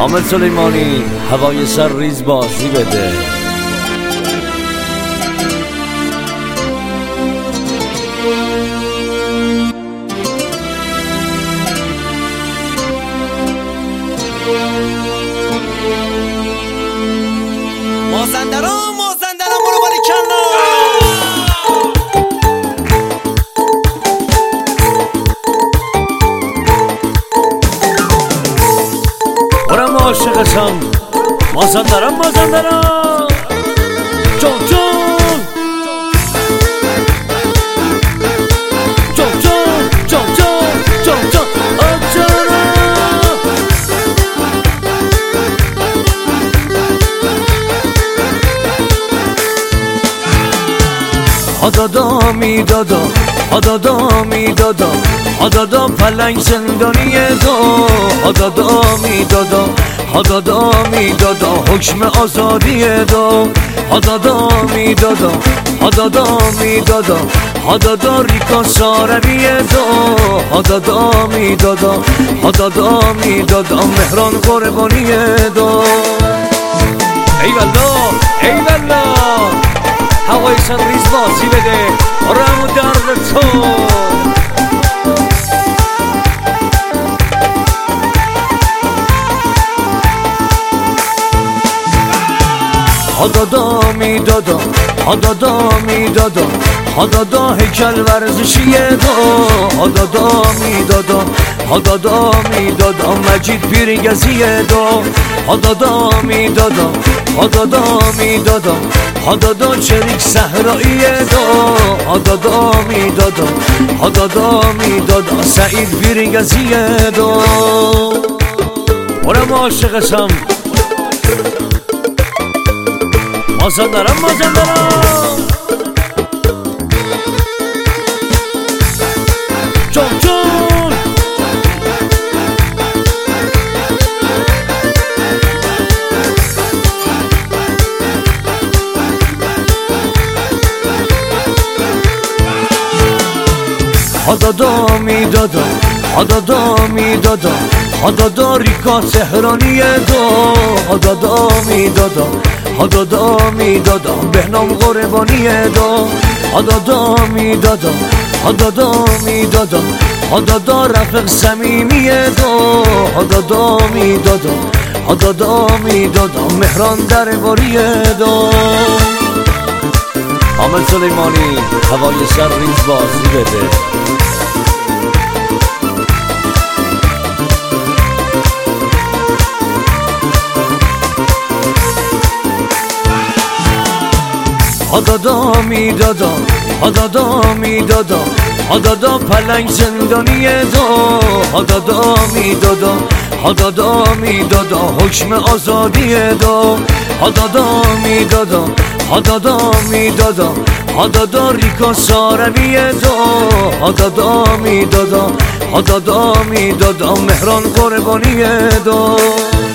حامد سلیمانی هوای سر ریز بازی بده. مازندران برو بالی کلا. برم عاشقشم مازندران جون جون جون جون جون جون جون جون آجانا آدادا میدادا آدادا میدادا آدادا پلنگ زندانیه دو آدادا میدادا آدادا میدادا حکم آزادیه دو آدادا میدادا آدادا میدادا آدادا ریکا سارمیه دو آدادا میدادا آدادا میدادا مهران قربانیه دو. ای والله ای والله هوای سر ریز بازی بده رم و درد تو. آدادا میدادا آدادا میدادا آدادا هیکل ورزشیه دو آدادا میدادا آدادا میدادا مجید پیرگزیه دو آدادا میدادا آدادا میدادا آدادا چریک صحراییه دو آدادا میدادا آدادا میدادا سعید پیرگزیه دو. برم عاشقشم مازندران جون جون آدادا میدادا آدادا میدادا آدادا ریکا تهرانیه دو آدادا میدادا آدادا میدادا بهنام قربانیه دو آدادا میدادا آدادا میدادا آدادا رفیق صمیمیه دو آدادا میدادا آدادا میدادا مهران درباریه دو. حامد سلیمانی هوای سر ریز بازی بده. آدادا میدادا آدادا میدادا آدادا پلنگ زندانیه دو آدادا میدادا آدادا میدادا حکم آزادیه دو آدادا میدادا آدادا میدادا آدادا ریکا سارمیه دو آدادا میدادا آدادا میدادا مهران قربانیه دو.